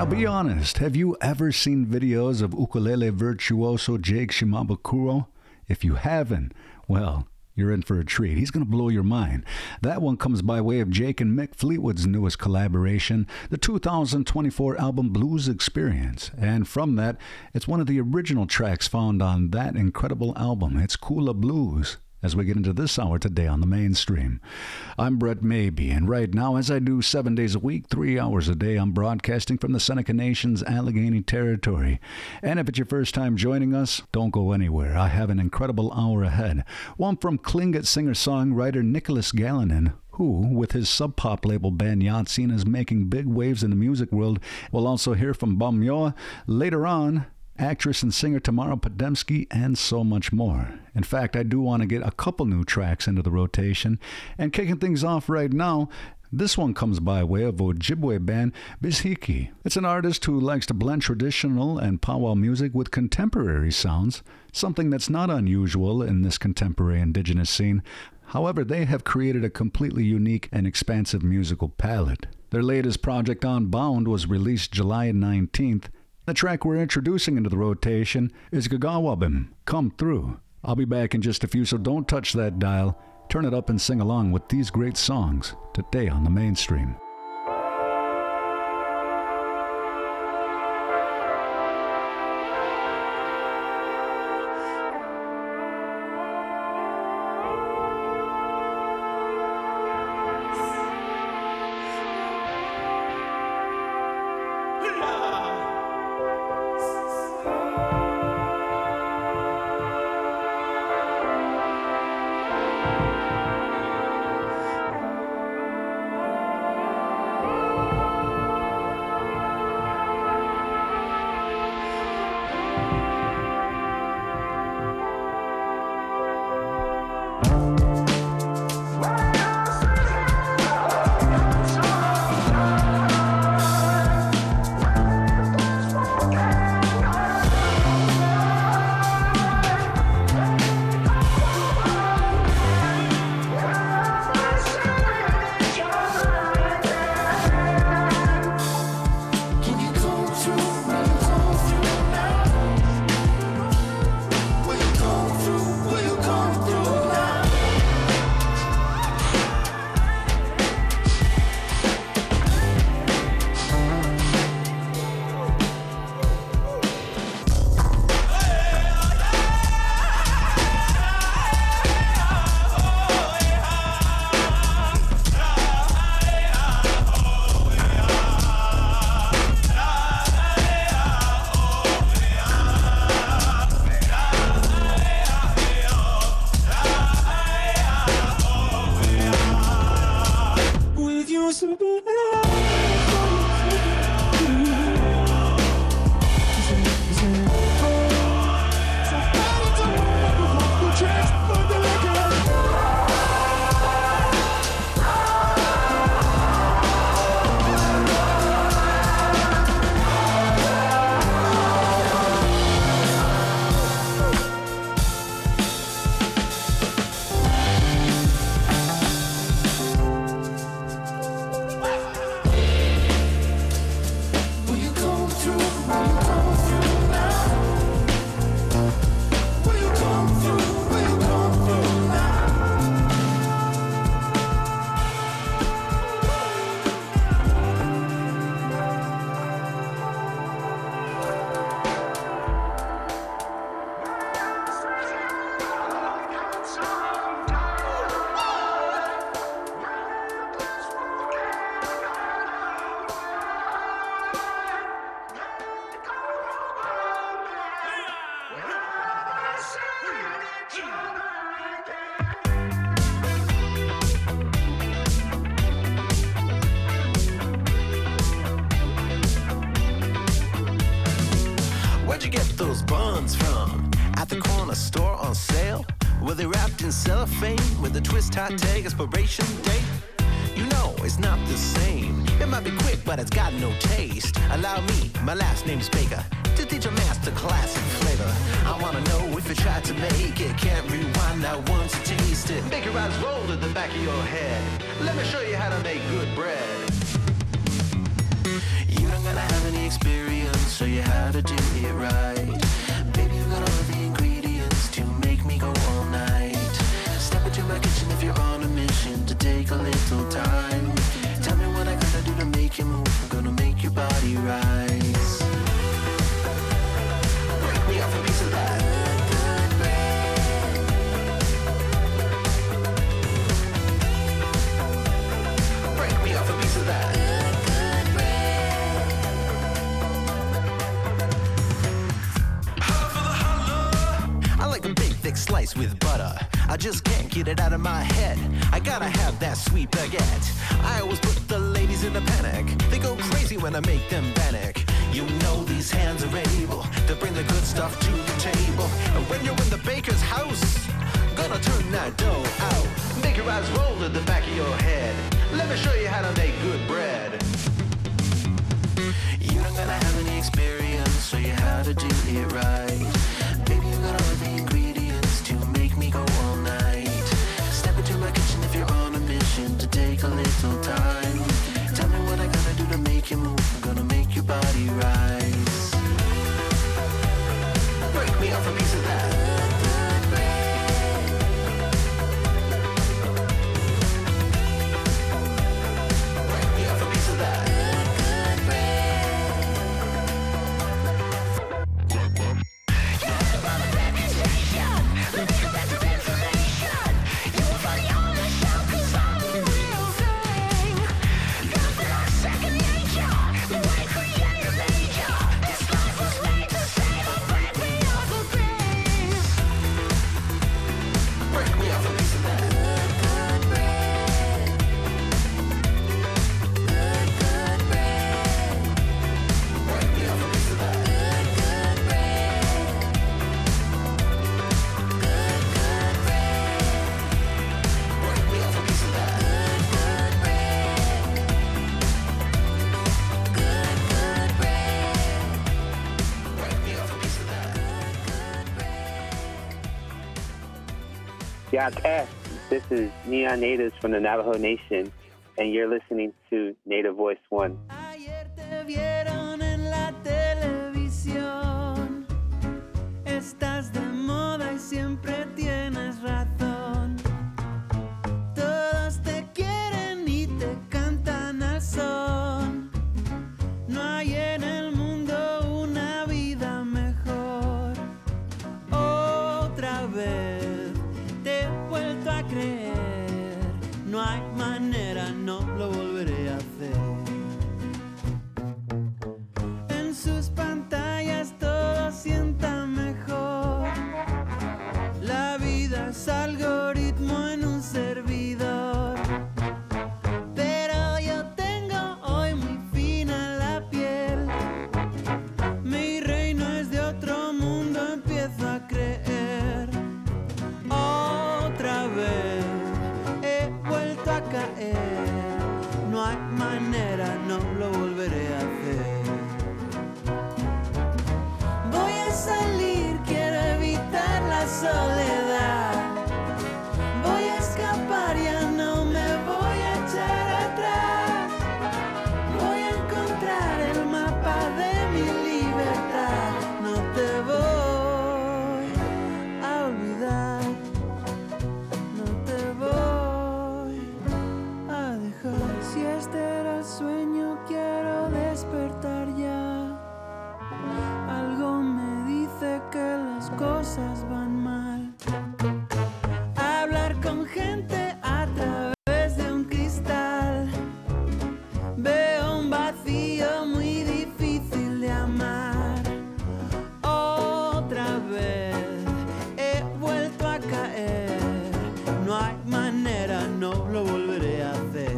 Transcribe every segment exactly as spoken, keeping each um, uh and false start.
Now be honest, have you ever seen videos of ukulele virtuoso Jake Shimabukuro? If you haven't, well, you're in for a treat. He's going to blow your mind. That one comes by way of Jake and Mick Fleetwood's newest collaboration, the two thousand twenty-four album Blues Experience. And from that, it's one of the original tracks found on that incredible album. It's Kula Blues. As we get into this hour today on the Mainstream. I'm Brett Maybe, and right now, as I do seven days a week, three hours a day, I'm broadcasting from the Seneca Nation's Allegheny Territory. And if it's your first time joining us, don't go anywhere. I have an incredible hour ahead. One from Tlingit singer-songwriter Nicholas Galinan, who, with his sub-pop label band Yahtsin, is making big waves in the music world. We'll also hear from Bamyoa later on, actress and singer Tamara Podemski, and so much more. In fact, I do want to get a couple new tracks into the rotation. And kicking things off right now, this one comes by way of Ojibwe band Bizhiki. It's an artist who likes to blend traditional and powwow music with contemporary sounds, something that's not unusual in this contemporary indigenous scene. However, they have created a completely unique and expansive musical palette. Their latest project, Unbound, was released July nineteenth. The track we're introducing into the rotation is Gagawabim, Come Through. I'll be back in just a few, so don't touch that dial. Turn it up and sing along with these great songs today on the Mainstream. those buns from? At the corner store on sale? Were they wrapped in cellophane with a twist hot tag expiration date? You know it's not the same. It might be quick, but it's got no taste. Allow me, my last name's Baker, to teach a master class in flavor. I wanna know if you tried to make it. Can't rewind now once you taste it. Make your eyes roll to the back of your head. Let me show you how to make good bread. You don't gonna have any experience, show you how to do it right. Baby, you got all the ingredients to make me go all night. Step into my kitchen if you're on a mission to take a little time. Tell me what I gotta do to make you move. I'm gonna make your body rise. Break me off a piece of that. Break me off a piece of that. I like a big thick slice with butter. I just can't get it out of my head. I gotta have that sweet baguette. I always put the ladies in a panic. They go crazy when I make them panic. You know these hands are able to bring the good stuff to the table. And when you're in the baker's house, gonna turn that dough out. Make your eyes roll to the back of your head. Let me show you how to make good bread. You don't gotta have any experience, show you how to do it right. Baby, you got all the ingredients to make me go all night. Step into my kitchen if you're on a mission to take a little time. Tell me what I gotta do to make you move. I'm gonna make your body rise. Break me off a piece of that. Break me off a piece of that. Yaakeh, this is Neon Natives from the Navajo Nation, and you're listening to Native Voice One. Ayer te vieron en la televisión. Estás de moda y siempre tienes razón. Todos te quieren y te cantan al son. No hay en el mundo una vida mejor. Otra vez te he vuelto a creer. No hay manera, no lo volveré a hacer. En sus pantallas todo sienta mejor. La vida es algoritmo en un servidor. Pero yo tengo hoy muy fina la piel. Mi reino es de otro mundo, empiezo a creer. Otra vez he vuelto a caer. No hay manera, no lo volveré a hacer. Voy a salir, quiero evitar la soledad. Voy a escapar, ya no me voy a echar atrás. Voy a encontrar el mapa de mi libertad. No te voy a olvidar. No te voy a dejar. Si este era el sueño, quiero despertar ya. Algo me dice que las cosas van mal. Hablar con gente a través de un cristal. Veo un vacío muy difícil de amar. Otra vez he vuelto a caer. No hay manera, no lo volveré a hacer.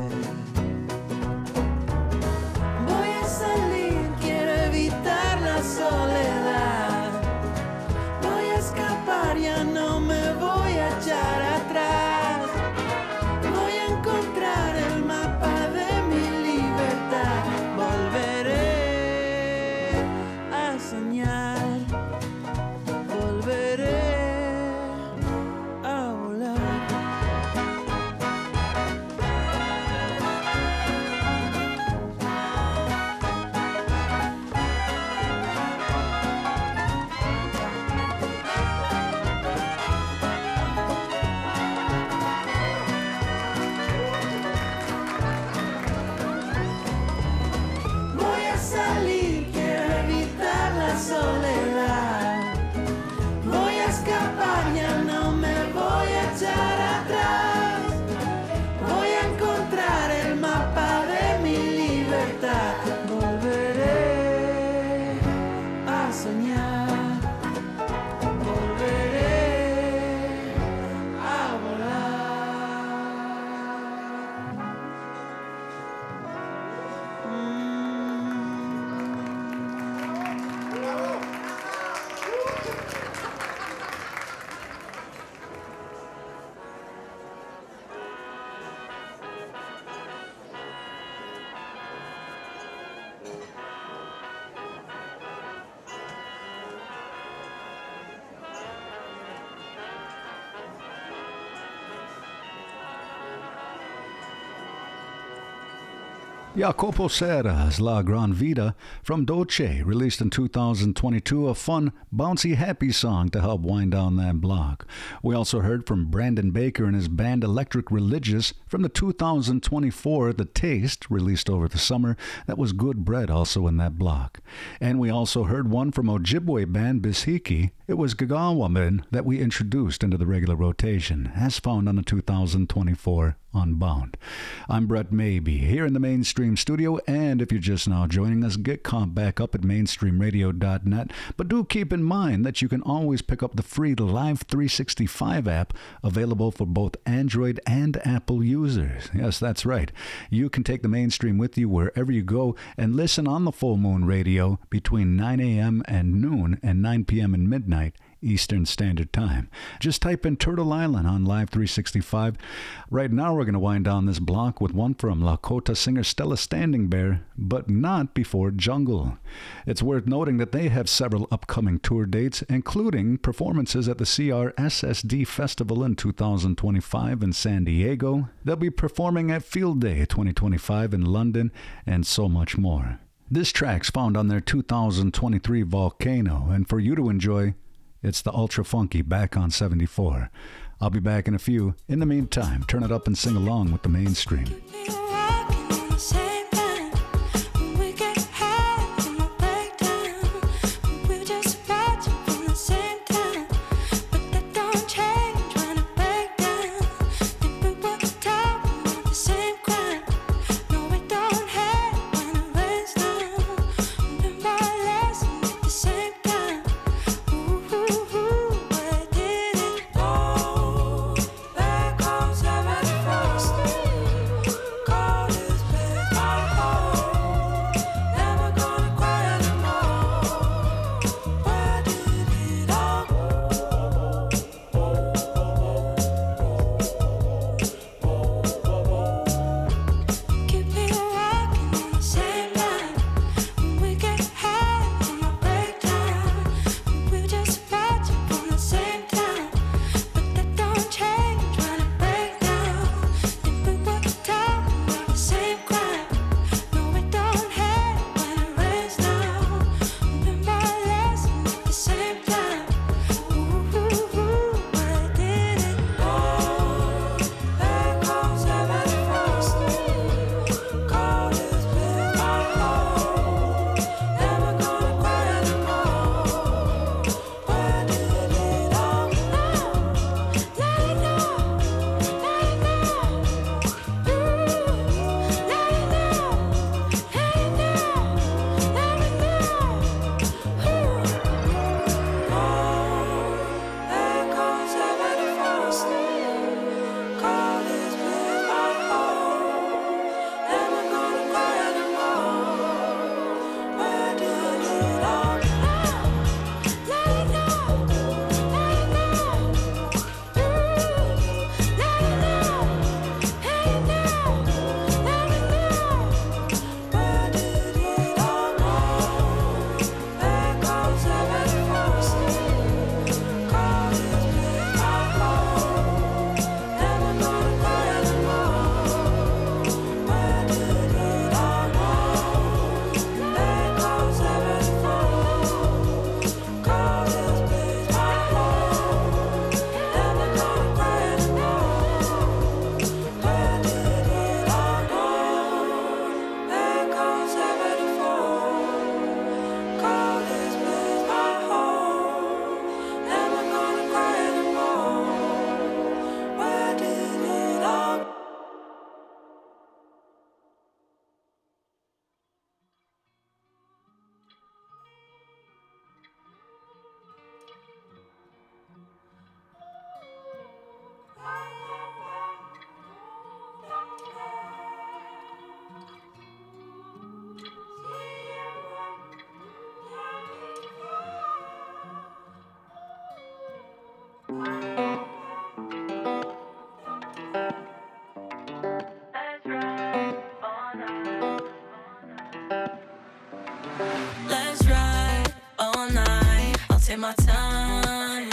Voy a salir, quiero evitar la soledad. Voy a escapar, ya no me voy a echar atrás. Voy a encontrar el mapa de mi libertad. Volveré a soñar. Volveré a volar. Jacopo Serra's La Gran Vida from Dolce, released in two thousand twenty-two, a fun, bouncy, happy song to help wind down that block. We also heard from Brandon Baker and his band Electric Religious from the two thousand twenty-four The Taste, released over the summer. That was Good Bread, also in that block. And we also heard one from Ojibwe band Bishiki. It was Gagawamin that we introduced into the regular rotation, as found on the two thousand twenty-four Unbound. I'm Brett Maybe, here in the Mainstream studio, and if you're just now joining us, get caught back up at mainstream radio dot net. But do keep in mind that you can always pick up the free Live three sixty-five app, available for both Android and Apple users. Yes, that's right. You can take the Mainstream with you wherever you go and listen on the Full Moon Radio between nine a.m. and noon and nine p.m. and midnight Eastern Standard Time. Just type in Turtle Island on Live three sixty-five. Right now we're going to wind down this block with one from Lakota singer Stella Standing Bear, but not before Jungle. It's worth noting that they have several upcoming tour dates, including performances at the C R S S D Festival in two thousand twenty-five in San Diego. They'll be performing at Field Day twenty twenty-five in London, and so much more. This track's found on their two thousand twenty-three Volcano, and for you to enjoy, it's the Ultra Funky Back on seventy-four. I'll be back in a few. In the meantime, turn it up and sing along with the Mainstream. Take my time.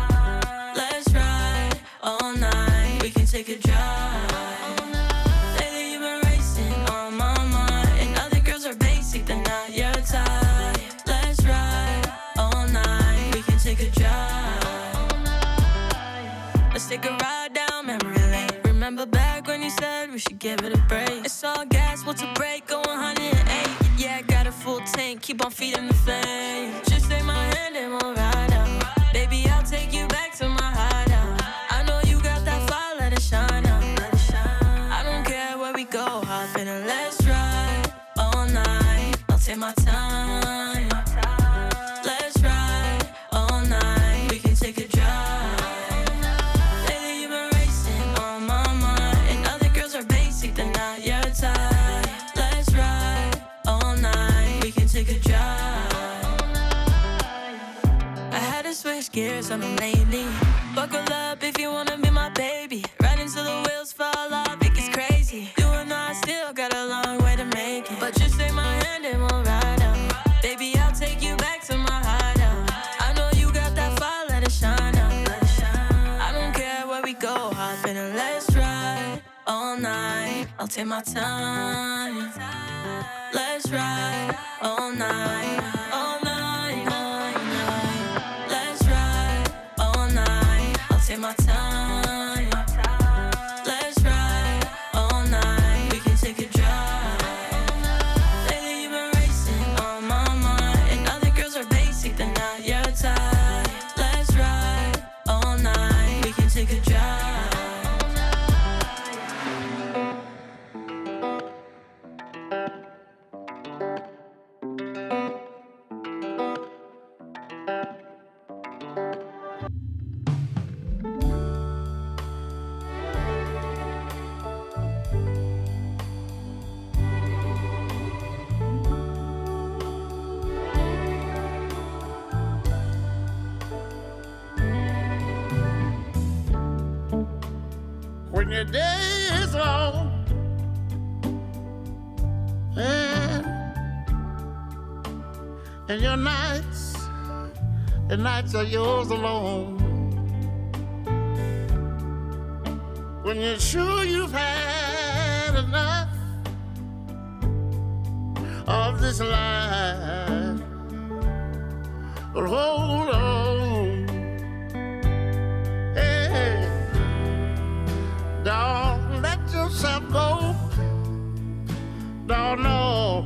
Let's ride all night. We can take a drive. Lately you've been racing on my mind. take a ride down memory lane. Remember back when you said we should give it a break. It's all gas, what's a break? Go one hundred eight. Yeah, I got a full tank, keep on feeding the flame. Just take my hand and we'll ride out. Baby, I'll take you back to my hideout. I know you got that fire, let it shine out. Let it shine. I don't care where we go, hop in and let's ride all night. I'll take my time. Let's ride all night. We can take a drive. Lately you've been racing on my mind, and other girls are basic, they're not your type. Let's ride all night. We can take a drive. I had to switch gears on them lately. Buckle up if you wanna be my baby. Right until the wheels fall off, it gets crazy. You and I still got a long way to make it, but just take my hand and we'll ride out. Baby, I'll take you back to my hideout. I know you got that fire, let it shine out. Let it shine. I don't care where we go, hop in and let's ride all night. I'll take my time. Let's ride all night. All night, night, night. Let's ride all night. I'll take my time. Let's ride all night. We can take a drive. Lately you've been racing on my mind, and other girls are basic, they're not your type. Let's ride all night. We can take a drive. When your day is long and, and your nights, the nights are yours alone. When you're sure you've had enough of this life, but hold on. Hey, don't let yourself go. Don't know.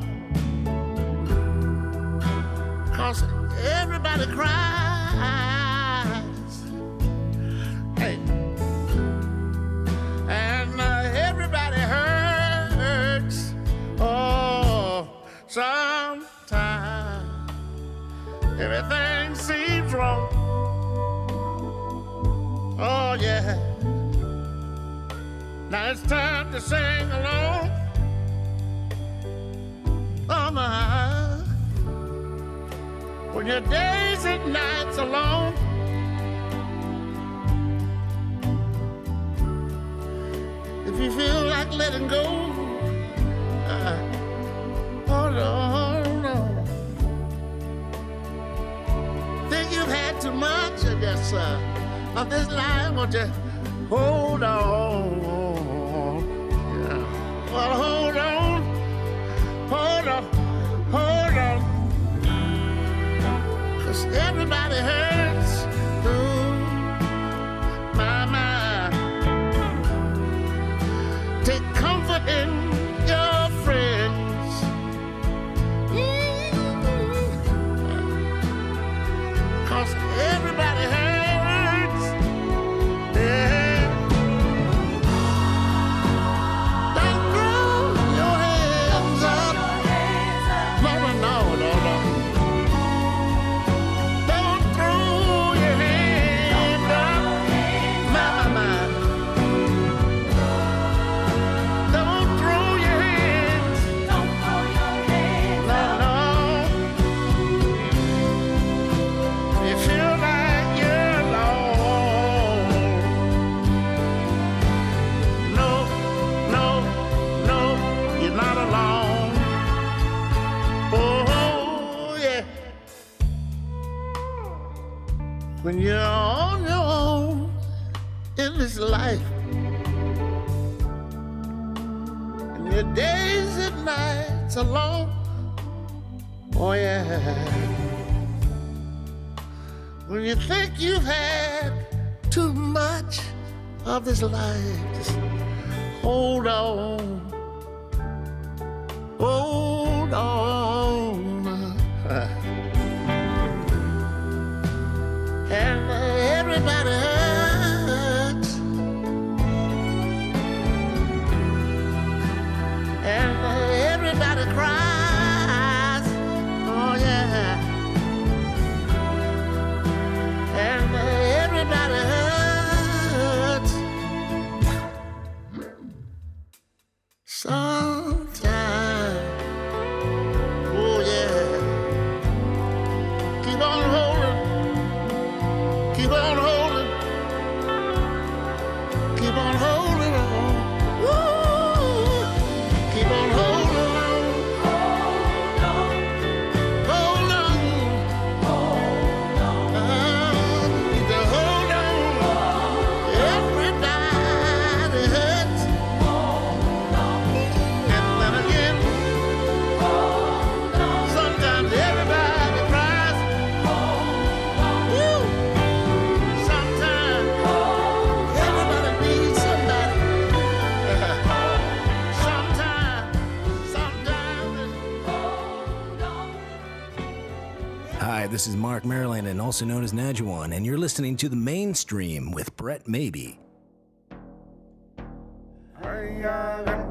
Cause everybody cries. Hey. And uh, everybody hurts. Oh, sometimes everything seems wrong. Oh, yeah. Now it's time to sing along. Oh, my. When your days and nights alone, if you feel like letting go, uh, hold on, hold on. Think you've had too much of this, uh, of this life, won't you hold on? Yeah. Well, hold on, hold on, hold on. Cause everybody hurts. Ooh, my, my. Take comfort in your friends. Mm-hmm. Cause everybody hurts. Yeah. Don't throw your hands up. No, no, no, no, no. Don't throw your hands up. My, my, my. Don't throw your hands. Don't throw your hands up. No, no. You feel like you're alone. No, no, no, you're not alone. Oh, yeah. When you're on your own in this life, and your days and nights alone, oh yeah. When you think you've had too much of this life. Just hold on. Hold on. And everybody hurts. And everybody cries. Oh yeah. And everybody hurts. Sometimes. Oh yeah. Keep on holding. Keep on holding. Keep on holding on. Woo! Keep on holding on. Hold on. Hold on. Hold on. Uh, need to hold on. Everybody hurts. And then again, sometimes everybody cries. Woo! Sometimes everybody needs somebody. Sometimes, sometimes. Hi, this is Mark Maryland, and also known as Najuan, and you're listening to The Mainstream with Brett Maybe. I got